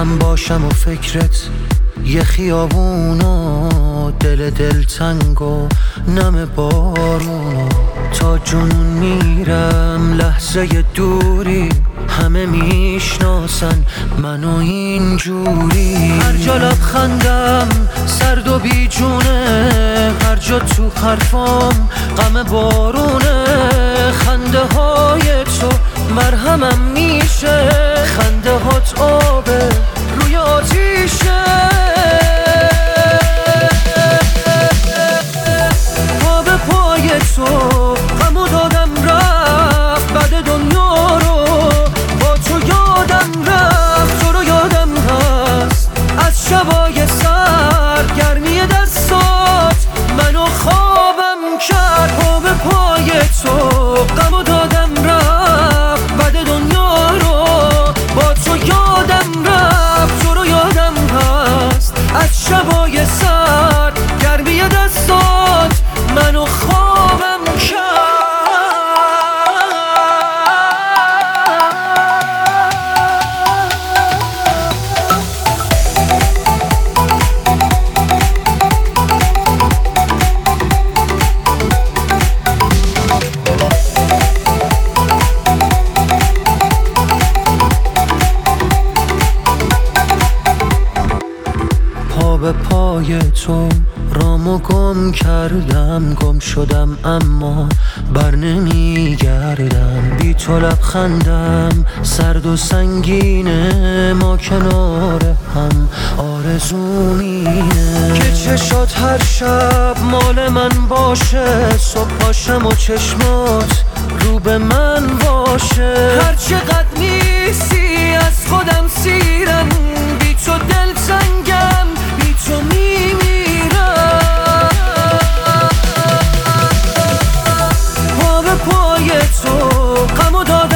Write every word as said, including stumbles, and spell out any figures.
من باشم و فکرت یه خیابونو، دل دلتنگ و نم بارونو، تا جنون میرم لحظه دوری، همه میشناسن منو اینجوری. هر جا لبخندم سرد و بیجونه، هر جا تو حرفام غم بارونه، خنده های تو مرهمم میشه، خنده هات آبه روی آتیشه. پا به پای تو غمو دادم رفت، بعد دنیا رو با تو یادم رفت، تو رو یادم هست از شبای سر، گرمی دستات منو خوابم کرد. پا به پای تو غمو دادم رفت، بعد دنیا رو با تو یادم رفت، تو رو یادم هست از شبای سر، گرمی دستات منو خوابم کرد. پا به پای تو رامو گم کردم، گم شدم اما بر نمیگردم. بی تو لبخندم سرد و سنگینه، ما کنار هم آرزو مینه، که چشات هر شب مال من باشه، صبح پاشم و چشمات رو به من باشه. هر چقدر نیستی از خودم سیرم، بی تو دل سنگم، بی تو میمیرم. پا به پای تو غمو دادم